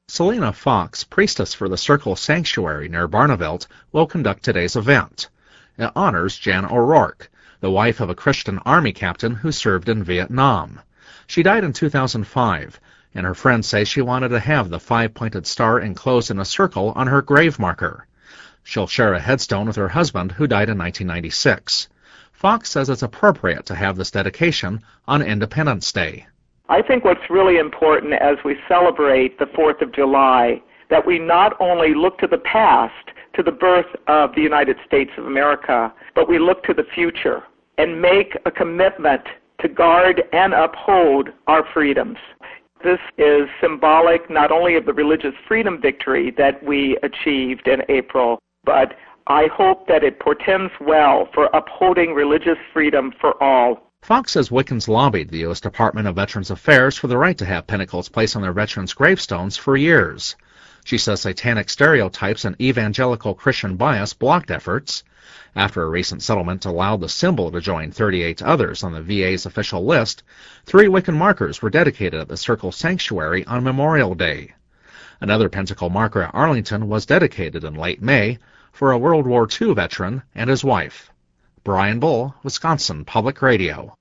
Selena Fox, priestess for the Circle Sanctuary near Barneveld, will conduct today's event. It honors Jan O'Rourke, the wife of a Christian Army captain who served in Vietnam. She died in 2005, and her friends say she wanted to have the five-pointed star enclosed in a circle on her grave marker. She'll share a headstone with her husband, who died in 1996. Fox says it's appropriate to have this dedication on Independence Day. I think what's really important as we celebrate the 4th of July, that we not only look to the past, to the birth of the United States of America, but we look to the future and make a commitment to guard and uphold our freedoms. This is symbolic not only of the religious freedom victory that we achieved in April, but I hope that it portends well for upholding religious freedom for all. Fox says Wiccans lobbied the U.S. Department of Veterans Affairs for the right to have pinnacles placed on their veterans' gravestones for years. She says satanic stereotypes and evangelical Christian bias blocked efforts. After a recent settlement allowed the symbol to join 38 others on the VA's official list, 3 Wiccan markers were dedicated at the Circle Sanctuary on Memorial Day. Another pentacle marker at Arlington was dedicated in late May for a World War II veteran and his wife. Brian Bull, Wisconsin Public Radio.